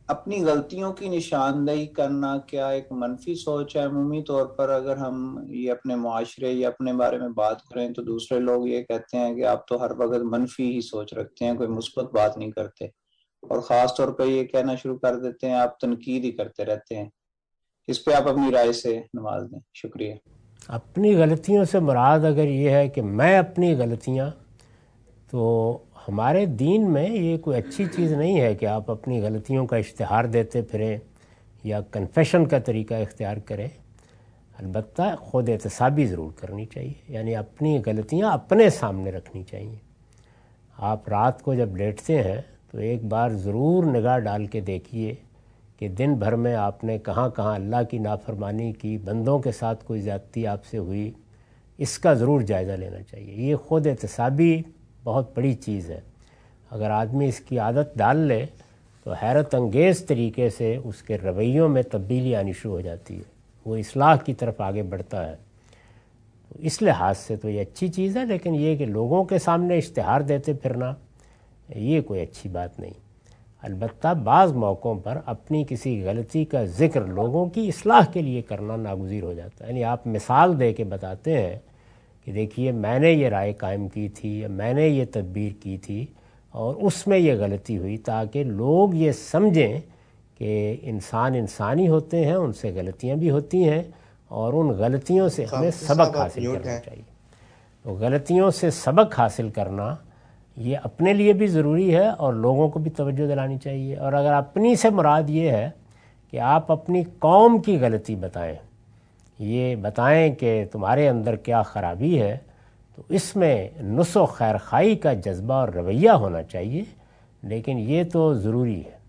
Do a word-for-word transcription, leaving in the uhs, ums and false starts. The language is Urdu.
اپنی غلطیوں کی نشاندہی کرنا کیا ایک منفی سوچ ہے؟ عمومی طور پر اگر ہم یہ اپنے معاشرے یا اپنے بارے میں بات کریں تو دوسرے لوگ یہ کہتے ہیں کہ آپ تو ہر وقت منفی ہی سوچ رکھتے ہیں، کوئی مثبت بات نہیں کرتے، اور خاص طور پہ یہ کہنا شروع کر دیتے ہیں آپ تنقید ہی کرتے رہتے ہیں۔ اس پہ آپ اپنی رائے سے نواز دیں، شکریہ۔ اپنی غلطیوں سے مراد اگر یہ ہے کہ میں اپنی غلطیاں، تو ہمارے دین میں یہ کوئی اچھی چیز نہیں ہے کہ آپ اپنی غلطیوں کا اشتہار دیتے پھریں یا کنفیشن کا طریقہ اختیار کریں۔ البتہ خود احتسابی ضرور کرنی چاہیے، یعنی اپنی غلطیاں اپنے سامنے رکھنی چاہیے۔ آپ رات کو جب لیٹتے ہیں تو ایک بار ضرور نگاہ ڈال کے دیکھیے کہ دن بھر میں آپ نے کہاں کہاں اللہ کی نافرمانی کی، بندوں کے ساتھ کوئی زیادتی آپ سے ہوئی، اس کا ضرور جائزہ لینا چاہیے۔ یہ خود احتسابی بہت بڑی چیز ہے۔ اگر آدمی اس کی عادت ڈال لے تو حیرت انگیز طریقے سے اس کے رویوں میں تبدیلی آنی شروع ہو جاتی ہے، وہ اصلاح کی طرف آگے بڑھتا ہے۔ تو اس لحاظ سے تو یہ اچھی چیز ہے، لیکن یہ کہ لوگوں کے سامنے اشتہار دیتے پھرنا یہ کوئی اچھی بات نہیں۔ البتہ بعض موقعوں پر اپنی کسی غلطی کا ذکر لوگوں کی اصلاح کے لیے کرنا ناگزیر ہو جاتا ہے، یعنی آپ مثال دے کے بتاتے ہیں کہ دیکھیے میں نے یہ رائے قائم کی تھی یا میں نے یہ تدبیر کی تھی اور اس میں یہ غلطی ہوئی، تاکہ لوگ یہ سمجھیں کہ انسان انسانی ہوتے ہیں، ان سے غلطیاں بھی ہوتی ہیں اور ان غلطیوں سے ہمیں خاموشی صاحب سبق آپ حاصل میوٹ کرنا ہیں۔ چاہیے۔ تو غلطیوں سے سبق حاصل کرنا یہ اپنے لیے بھی ضروری ہے اور لوگوں کو بھی توجہ دلانی چاہیے۔ اور اگر اپنی سے مراد یہ ہے کہ آپ اپنی قوم کی غلطی بتائیں، یہ بتائیں کہ تمہارے اندر کیا خرابی ہے، تو اس میں نصح و خیر خواہی کا جذبہ اور رویہ ہونا چاہیے، لیکن یہ تو ضروری ہے۔